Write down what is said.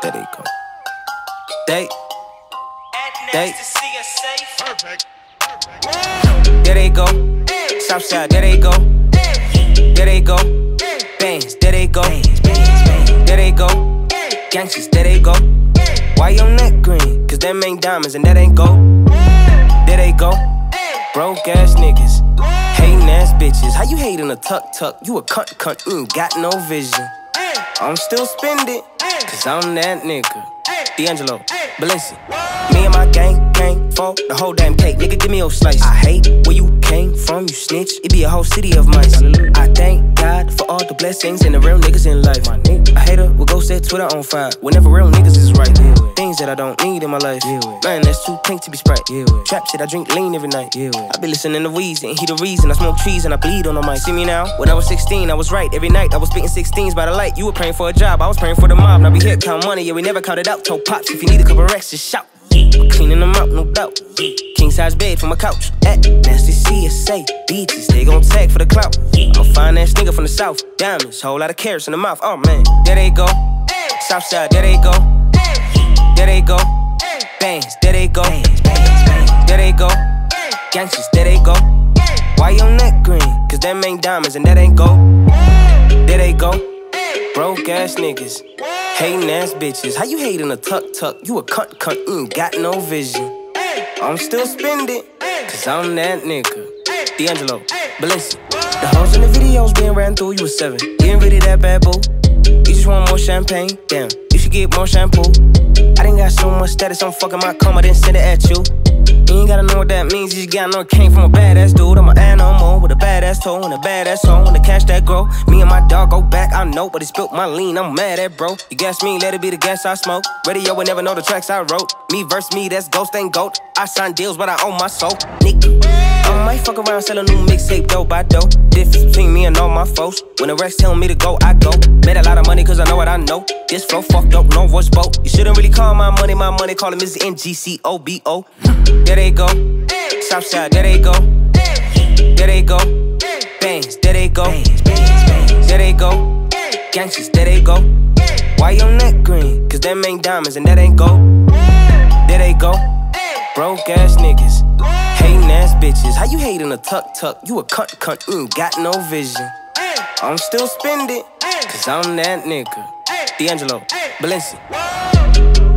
There they go. There they go. Southside, there they go. There they go. Bangs, there they go. There they go. Gangsters, there they go. Why your neck green? Cause them ain't diamonds and that ain't gold. There they go. Broke ass niggas. Hating ass bitches. How you hating a tuck? You a cunt, you ain't got no vision. I'm still spending, cause I'm that nigga. D'Angelo, Balenci. Me and my gang for the whole damn cake. Nigga, give me your slice. I hate where you came from, you snitch. It be a whole city of mice. I thank God for all the blessings and the real niggas in life. A hater will go set Twitter on fire whenever real niggas is right. Things that I don't need in my life. Man, that's too pink to be Sprite. Trap shit, I drink lean every night. I be listening to Weezy and he the reason I smoke trees and I bleed on the mic. See me now? When I was 16, I was right. Every night I was spitting 16s by the light. You were praying for a job, I was praying for the mob. Now we here count money, yeah, we never counted out. Told pops if you need a couple racks, just shout. Cleaning them out, no doubt. King size bed for my couch. At nasty CSA beaches, they gon' tag for the clout. I'm a fine ass nigga from the south. Diamonds, whole lot of carrots in the mouth. Oh man, there they go. Southside, there they go. There they go. Bangs, there they go. There they go. Gangsters, there they go. Why your neck green? Cause them ain't diamonds and that ain't gold. There they go. Broke ass niggas. Hating ass bitches. How you hating a tuck? You a cunt, you ain't got no vision. I'm still spending, cause I'm that nigga. D'Angelo, Balenci. The hoes in the videos being ran through, you was 7. Getting rid of that bad boo. You just want more champagne? Damn, you should get more shampoo. I done got so much status, I'm fucking my comb, I didn't send it at you. You ain't gotta know what that means, you just gotta know it came from a badass dude. I'm an animal with a badass toe and a badass soul and the cash that grow. Me and my dog go back, I know, but he spilt my lean, I'm mad at bro. You gas me, let it be the gas I smoke. Radio would never know the tracks I wrote. Me versus me, that's ghost ain't goat. I sign deals, but I own my soul. Nigga, I might fuck around, sell a new mixtape dope by dope. Difference between me and all my folks. When the Rex telling me to go, I go. Made a lot of money cause I know what I know. This flow fucked up, no voice boat. You shouldn't really call my money, call him Mr. NGCOBO. There they go. Southside, there they go. There they go. Bangs, there they go. There they go. Gangsters, there they go. Why your neck green? Cause them ain't diamonds and that ain't gold. There they go. Broke ass niggas. Hating ass bitches. How you hating a tuck? You a cunt, you ain't got no vision. I'm still spending, cause I'm that nigga. D'Angelo, Balenci.